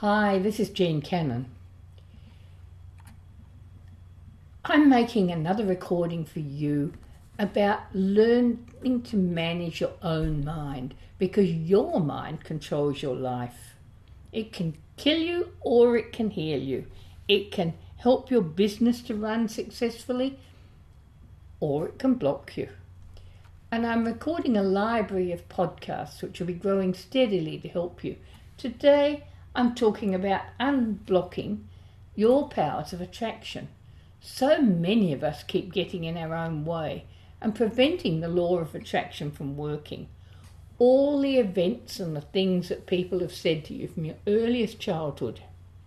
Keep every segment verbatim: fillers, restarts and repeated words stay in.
Hi, this is Jean Cannon. I'm making another recording for you about learning to manage your own mind, because your mind controls your life. It can kill you or it can heal you. It can help your business to run successfully or it can block you. And I'm recording a library of podcasts which will be growing steadily to help you. Today I'm talking about unblocking your powers of attraction. So many of us keep getting in our own way and preventing the law of attraction from working. All the events and the things that people have said to you from your earliest childhood,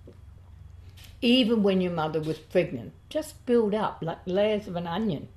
even when your mother was pregnant, just build up like layers of an onion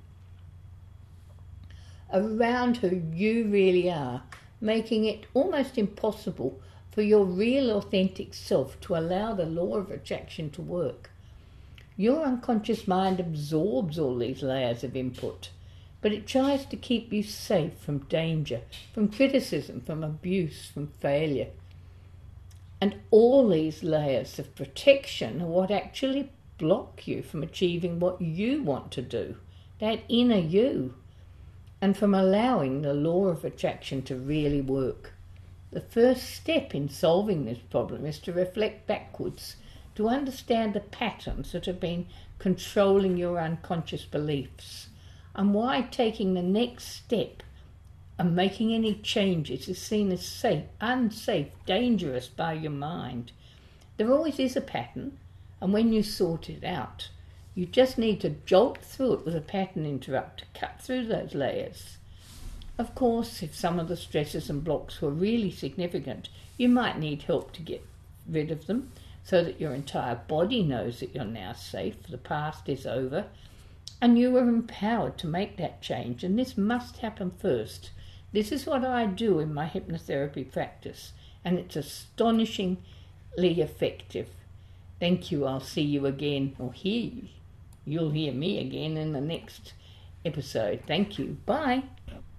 around who you really are, making it almost impossible for your real authentic self to allow the law of attraction to work. Your unconscious mind absorbs all these layers of input, but it tries to keep you safe from danger, from criticism, from abuse, from failure. And all these layers of protection are what actually block you from achieving what you want to do, that inner you, and from allowing the law of attraction to really work. The first step in solving this problem is to reflect backwards, to understand the patterns that have been controlling your unconscious beliefs, and why taking the next step and making any changes is seen as safe, unsafe, dangerous by your mind. There always is a pattern, and when you sort it out, you just need to jolt through it with a pattern interrupt to cut through those layers. Of course, if some of the stresses and blocks were really significant, you might need help to get rid of them so that your entire body knows that you're now safe, the past is over, and you are empowered to make that change. And this must happen first. This is what I do in my hypnotherapy practice, and it's astonishingly effective. Thank you. I'll see you again, or hear you. You'll hear me again in the next episode. Thank you. Bye.